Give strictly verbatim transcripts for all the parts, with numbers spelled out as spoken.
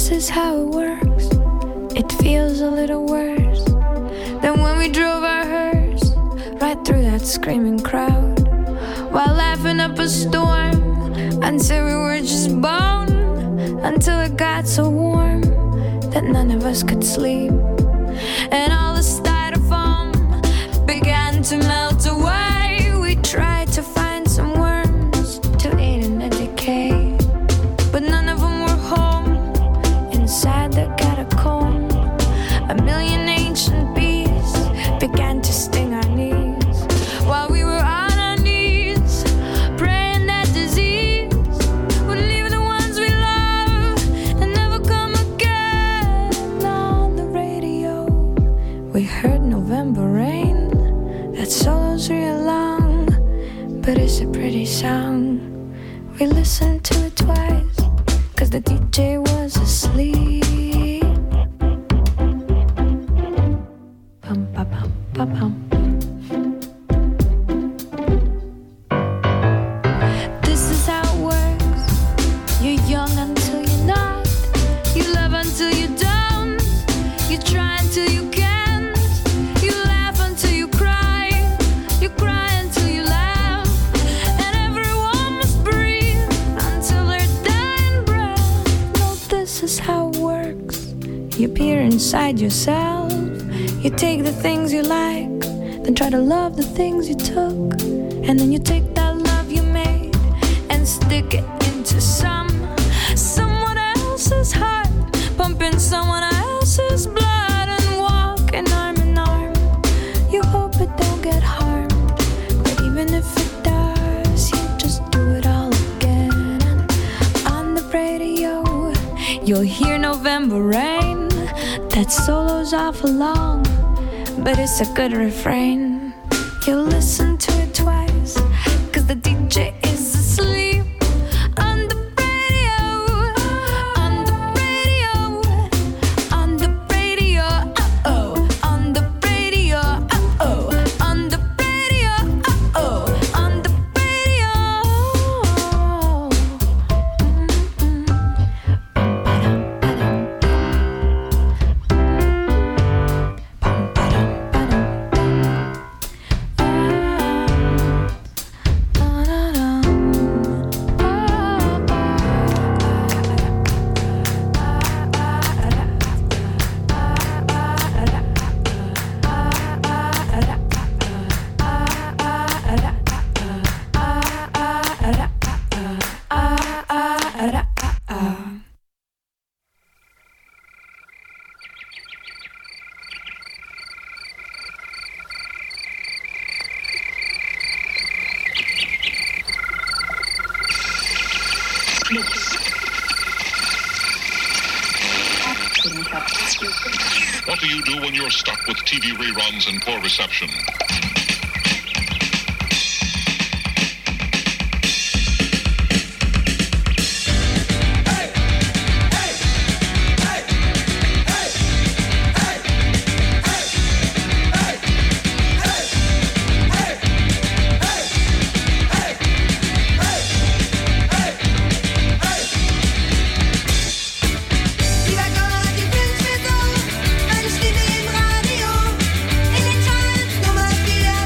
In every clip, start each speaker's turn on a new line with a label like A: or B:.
A: this is how it works. It feels a little worse than when we drove our hearse right through that screaming crowd, while laughing up a storm until we were just bone, until it got so warm that none of us could sleep, and all the styrofoam began to melt away. We tried to find some worms to aid in the decay, but none of them were home inside the catacomb. A million ancient bees began to sting our knees while we were on our knees, praying that disease would leave the ones we love and never come again. On the radio, we heard November rain. That solo's real long, but it's a pretty song. We listened to it twice, cause the D J was asleep. Bum, ba, bum, ba, bum. This is how it works. You're young until you're not. You love until you don't. You try until you can't. You laugh until you cry. You cry until you laugh. And everyone must breathe until their dying breath. No, this is how it works. You peer inside yourself. You take the things you like, then try to love the things you took, and then you take that love you made and stick it into some someone else's heart, pumping someone else's blood, and walking arm in arm. You hope it don't get harmed, but even if it does, you just do it all again. And on the radio, you'll hear November rain. That solo's awful long, but it's a good refrain. You'll listen to it twice, cause the D J is asleep. On the radio, on the radio, on the radio, uh-oh. On the radio, uh-oh. On the radio, uh-oh. On the radio. Mm-mm.
B: What do you do when you're stuck with T V reruns and poor reception?
C: Radio, in den Charts Nummer vier.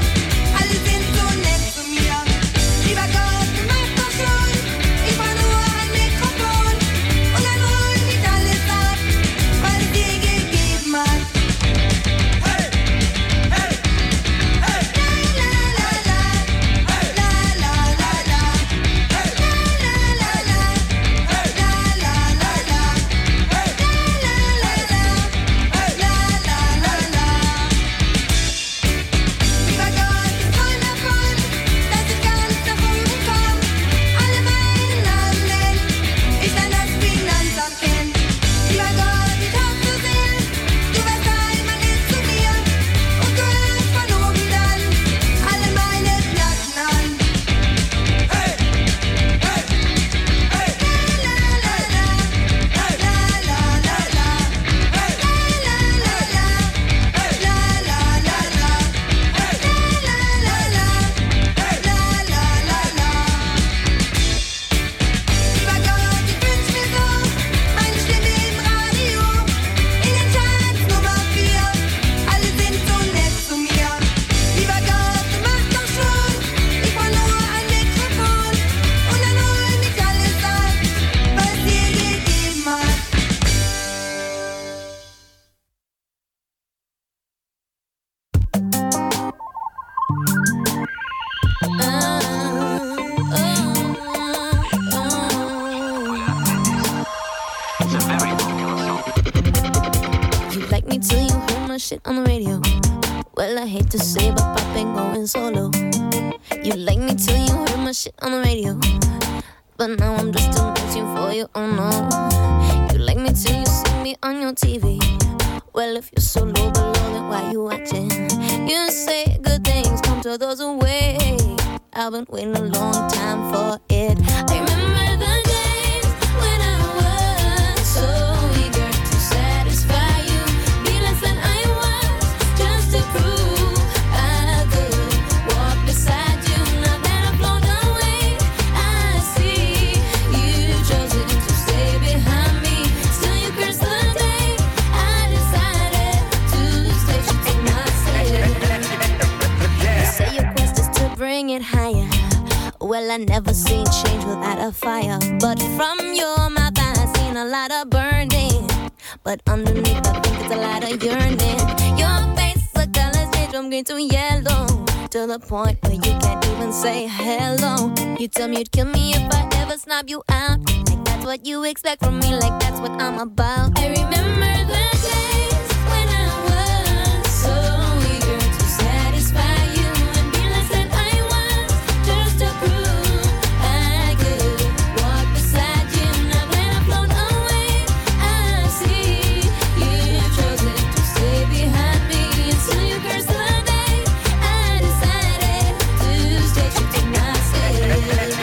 A: my shit on the radio. Well, I hate to say, but Pop ain't going solo. You like me till you heard my shit on the radio, but now I'm just too much for you, oh no. You like me till you see me on your T V. Well, if you're so low below, then why you watching? You say good things come to those who wait. I've been waiting a long time for it. I remember the days when I was so eager to satisfy you, be less than I was, just to prove I could walk beside you. Now that I've flown away, I see you chosen to stay behind me. Still you curse the day I decided to stay true to myself. You say your quest is to bring it higher. Well, I never seen change without a fire, but from your mouth I seen a lot of burning, but underneath I think it's a lot of yearning. Your face, the colors change from green to yellow, to the point where you can't even say hello. You tell me you'd kill me if I ever snub you out, like that's what you expect from me, like that's what I'm about. I remember the days when I was so eager to satisfy you and be less than I was, just to prove I could walk beside you. Now that I've flown away, I see you've chosen to stay behind me. And still you curse the day I decided to stay true to myself.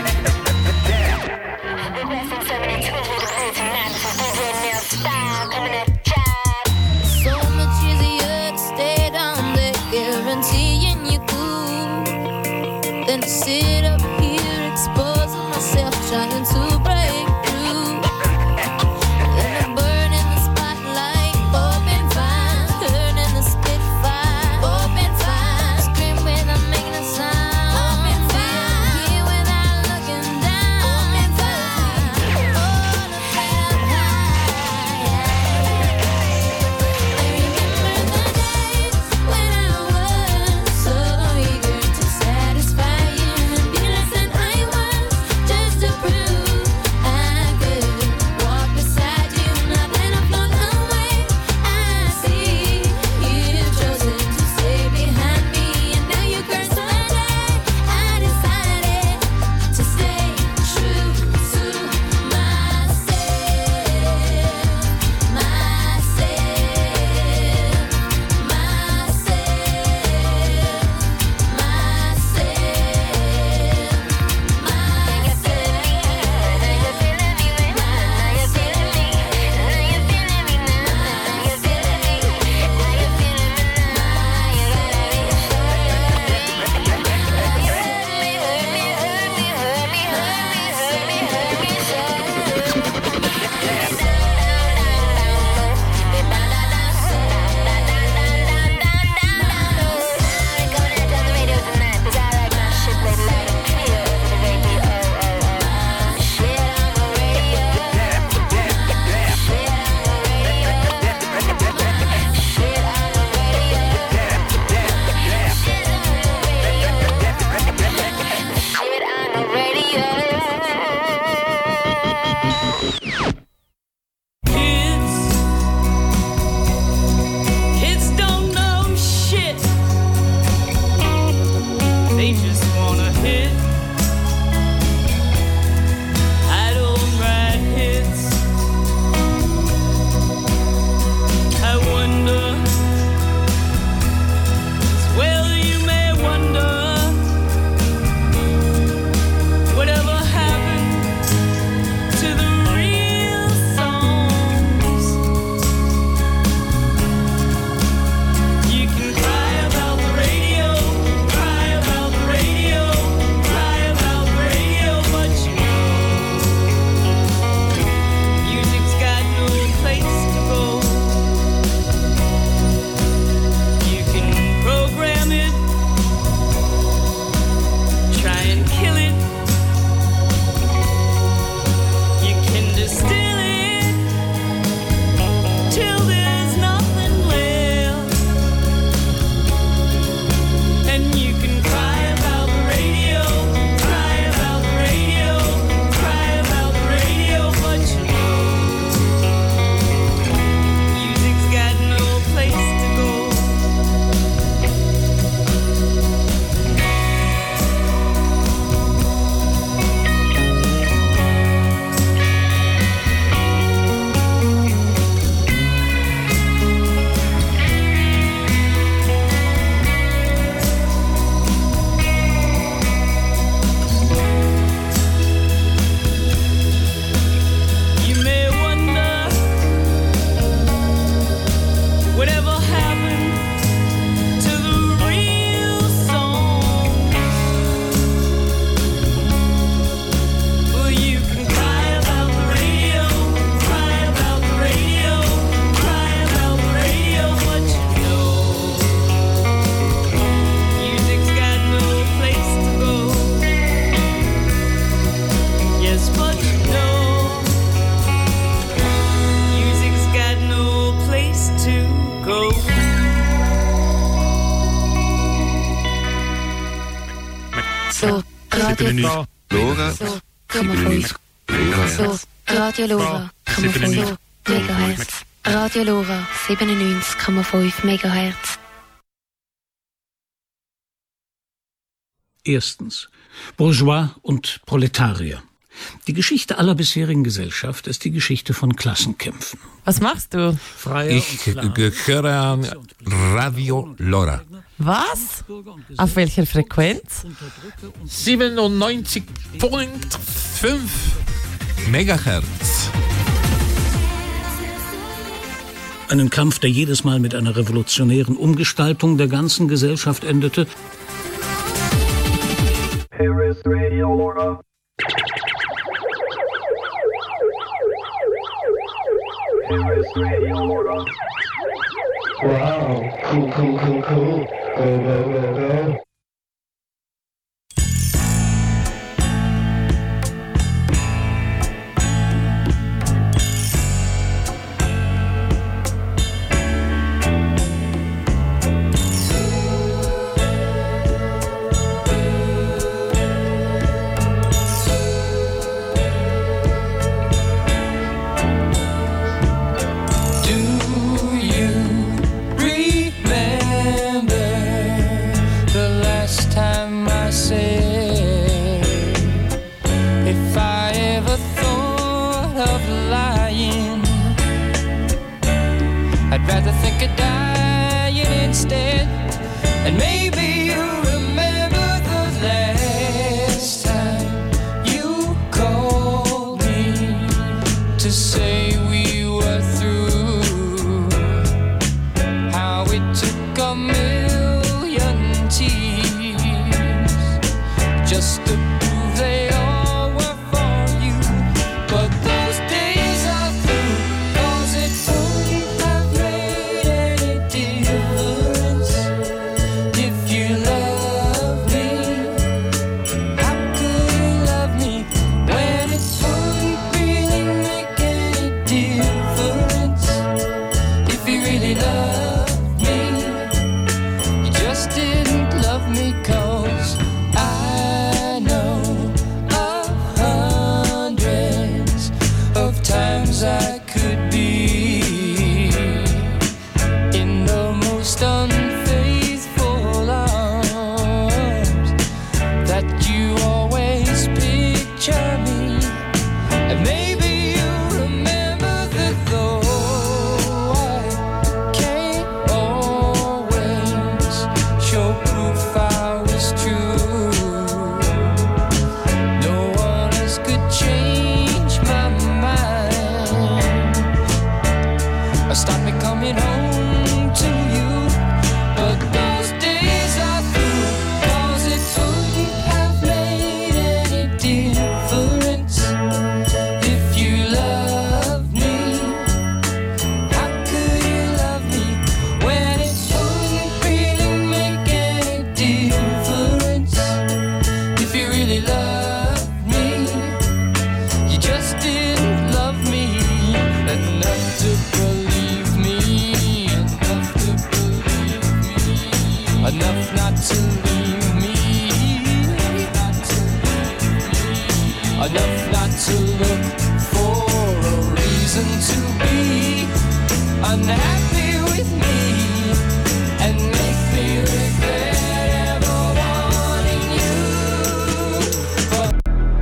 C: siebenundneunzig.
D: Lora.
A: So, siebenundneunzig. So, Radio Lora, siebenundneunzig Megahertz. Radio Lora, siebenundneunzig Komma fünf Megahertz.
E: Erstens. Bourgeois und Proletarier. Die Geschichte aller bisherigen Gesellschaft ist die Geschichte von Klassenkämpfen.
F: Was machst du?
E: Freier
C: Ich
E: und klar.
C: höre an Radio Lora.
F: Was? Auf welcher Frequenz?
C: siebenundneunzig Komma fünf Megahertz.
E: Einen Kampf, der jedes Mal mit einer revolutionären Umgestaltung der ganzen Gesellschaft endete.
G: Here is Radio Lora. Here is Radio Lora. Wow, cool, cool, cool, cool. Go, go, go, go.
H: I'd rather think of dying instead. And maybe you remember the last time you called me to say we were through. How it took a million tears just to prove they all were for you. But those days are through, 'cause it wouldn't have made any difference if you loved me. How could you love me when it wouldn't really make any difference if you really loved me? You just didn't love me 'cause I know of hundreds of times I could be in the most unfaithful arms, that you always picture me. And maybe you remember that though I can't always show proof I was true, no one else could change my mind or stop me coming home to you. But those days are through, 'cause it wouldn't have made any difference if you loved me. How could you love me when it wouldn't really make any difference if you really loved me? You just didn't love me enough to believe me, enough to believe me, enough not to leave me, not to leave me, enough not to look for a reason to be unhappy with me and make me regret ever wanting you. But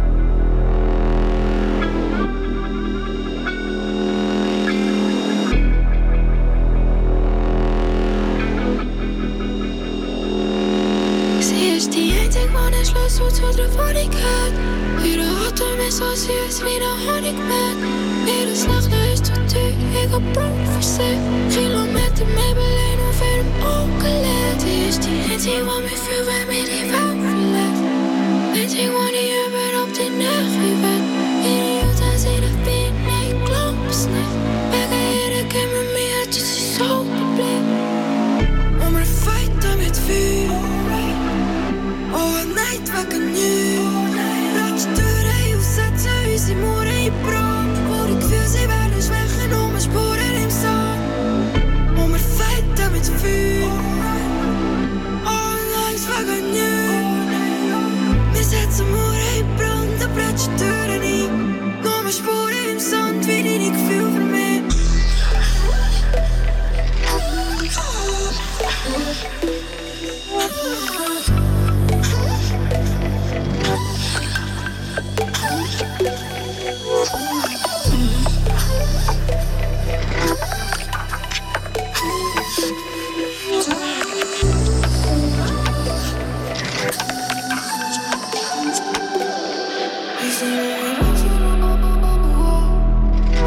A: Sie ist die einzige, die einen Schlüssel zu der Wohnung hat. Ihre Atem ist so süß wie der Honigmann. Ihres Lächeln ist so tief, ich hab Blut für sie. Kilometer Maybelline auf ihrem Augenlid. Sie ist die einzige, die mich fühlt, wenn mir die Welt verlässt. Einzige, die ich überhaupt in Nähe will. Ihre Jutta sieht auf mich, ich glaub's nicht. Wegen ihrer geben wir mir, dass sie so bleibt. Und wir fighten mit Feuer. Oh, night wegen nichts. Ratsch durch und setzen unsere Mauern in Brand. Wo die Gefühle, sie werden schwächer, nur mehr Spuren im Sand. Und wir fighten mit Feuer. Oh, night wegen nichts.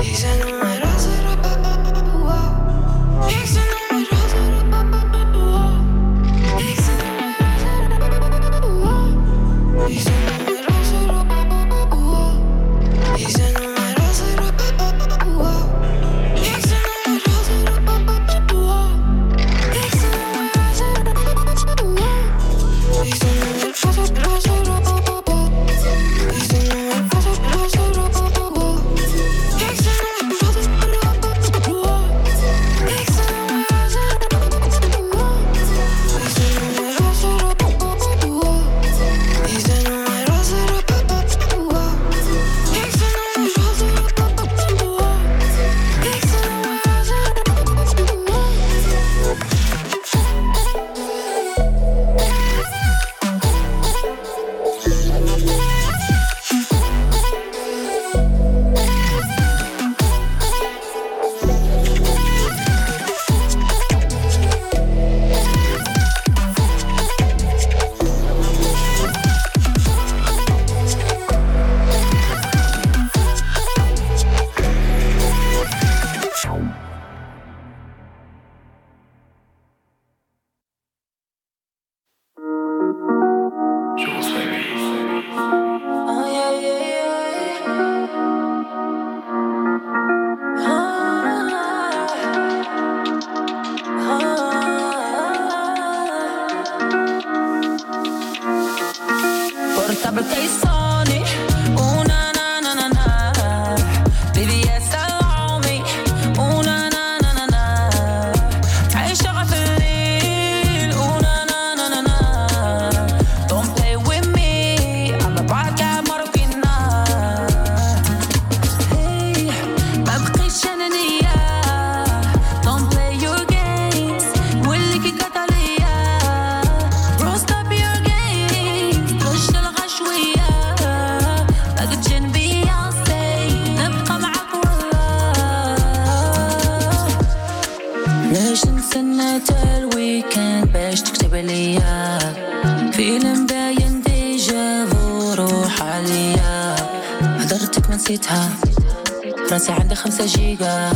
D: راسي عندي خمسة جيجا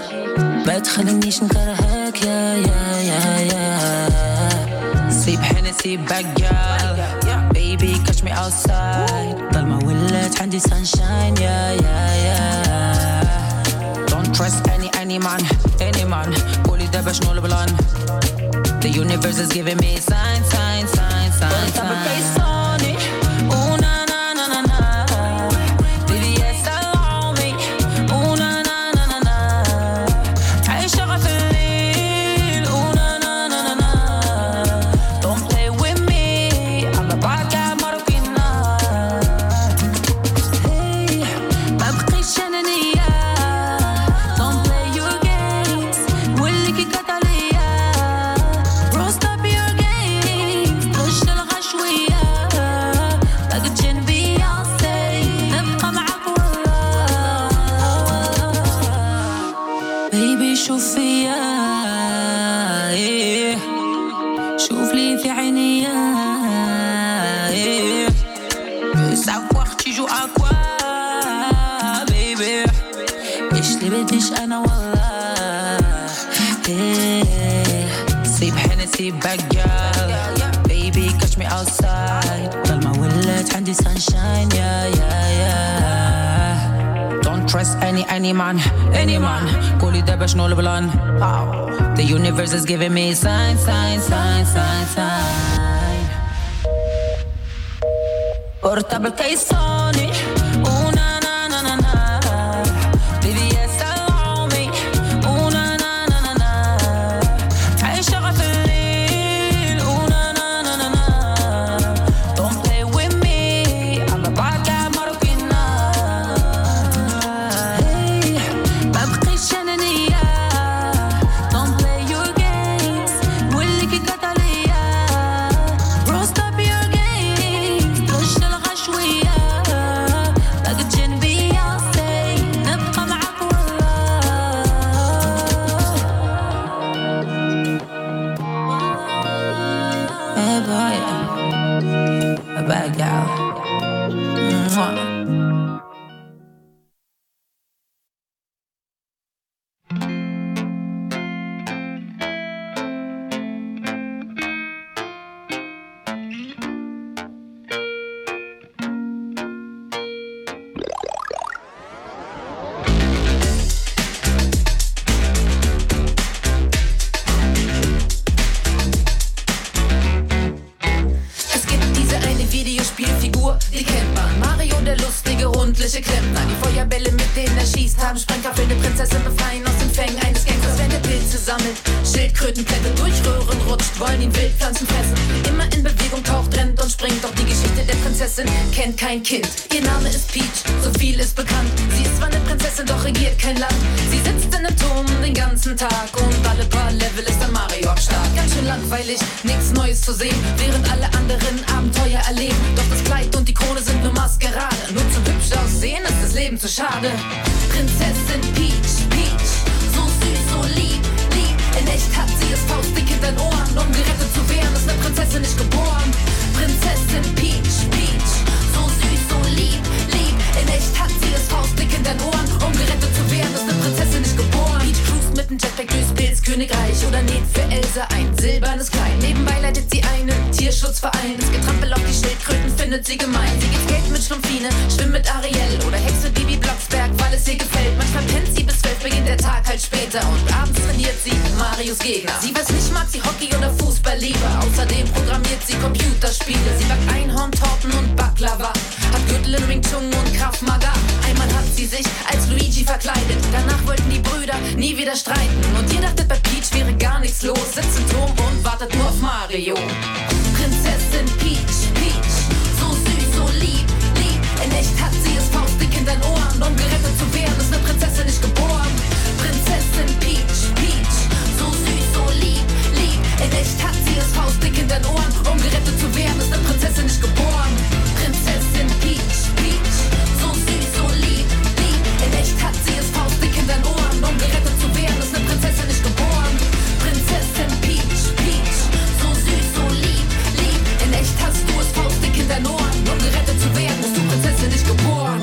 D: ما تخلينيش نكرهك يا يا يا يا سيب حنسي بقال baby catch me outside ضلمة ولات عندي sunshine يا يا يا don't trust any any man any man قولي دابا شنو البلان the universe is giving me sign sign sign sign sign baby catch me outside ضلمة ولات عندي sunshine yeah yeah yeah don't trust any any man any man قولي دابا شنو البلان the universe is giving me sign sign sign sign sign portable case Sony Yeah
I: Staffel eine Prinzessin befreien aus den Fängen eines Gangsters, wenn der Pilze sammelt. Schildkrötenblätter durch Röhren rutscht, wollen ihn Wildpflanzen fressen. Immer in Bewegung taucht, rennt und springt, doch die Geschichte der Prinzessin kennt kein Kind. Ihr Name ist Peach, so viel ist bekannt. Sie ist zwar eine Prinzessin, doch regiert kein Land. Sie sitzt in einem Turm den ganzen Tag und alle paar Level ist dann Mario am Start. Ganz schön langweilig, nichts Neues zu sehen, während alle anderen Abenteuer erleben. Doch das Kleid und die Krone sind nur Maskerade. Nur zum hübsch aussehen ist das Leben zu schade. Prinzessin Peach, Peach, so süß, so lieb, lieb. In echt hat sie es faustdick in den Ohren. Um gerettet zu werden, ist eine Prinzessin nicht geboren. Prinzessin Peach, Peach, so süß, so lieb, lieb. In echt hat sie es faustdick in den Ohren. Um gerettet zu werden, ist eine Prinzessin nicht geboren. Peach cruist mit dem Jetpack durchs Pilzkönigreich oder näht für Elsa ein silbernes Kleid. Nebenbei leitet sie einen Tierschutzverein. Das Getrampel auf die Schildkröten findet sie gemein. Sie geht Skate mit Schlumpfine, schwimmt mit Ariel oder Hexe Bibi Blocksberg, weil es ihr gefällt. Manchmal pennt sie bis zwölf, beginnt der Tag halt später und abends trainiert sie Marios Gegner. Sie weiß nicht, mag sie Hockey oder Fußball lieber. Außerdem programmiert sie Computerspiele. Sie backt Einhorntorten und Baklava, hat Gürtel in Wing Chun und Krav Maga. Einmal hat sie sich als Luigi verkleidet. Danach wollten die Brüder nie wieder streiten. Und ihr dachtet, bei Peach wäre gar nichts los. Sitzt im Turm und wartet nur auf Mario. Prinzessin Peach, Peach, so süß, so lieb, lieb. In echt hat sie es faustdick in den Ohren. Um gerettet zu werden, ist eine Prinzessin nicht geboren. Prinzessin Peach, Peach, so süß, so lieb, lieb. In echt hat sie es faustdick in den Ohren. Um gerettet zu werden, ist eine Prinzessin nicht geboren. Prinzessin Peach, Peach, so süß, so lieb, lieb. In echt hat sie es faustdick in den Ohren. Um gerettet zu werden, ist eine Prinzessin nicht geboren. Prinzessin Peach, Peach, so süß, so lieb, lieb. In echt hast du es faustdick in den Ohren. Um gerettet zu werden, bist du Prinzessin nicht geboren.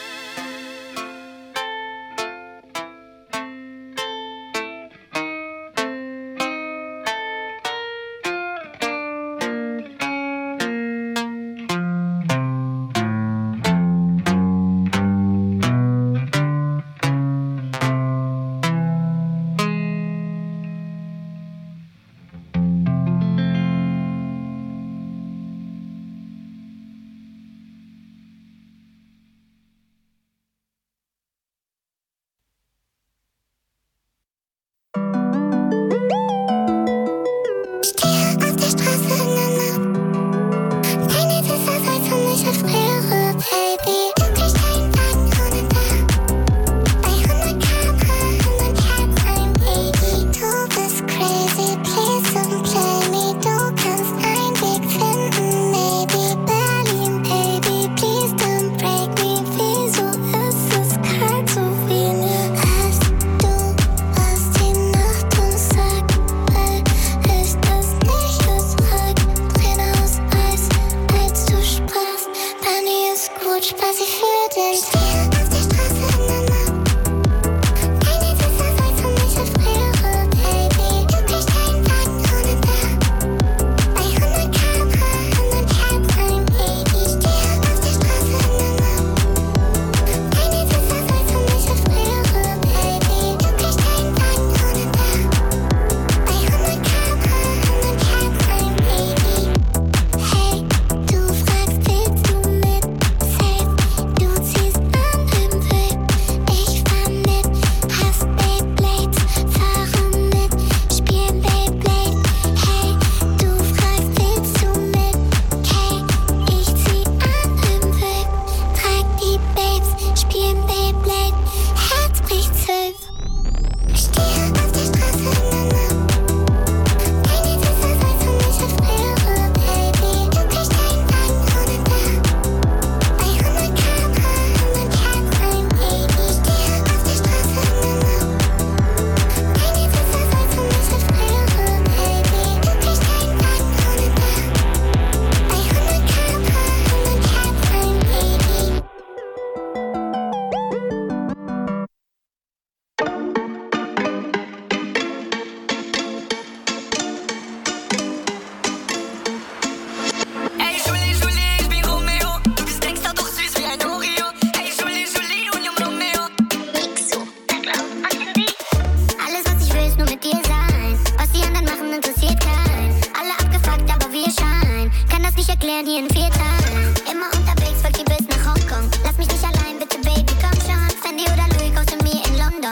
J: erklären hier in vier Tagen. Immer unterwegs, folgt die bis nach Hongkong. Lass mich nicht allein, bitte Baby, komm schon. Fendi oder Louis, kommst du mir in London.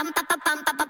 J: pam, pam, pam, pam, pam,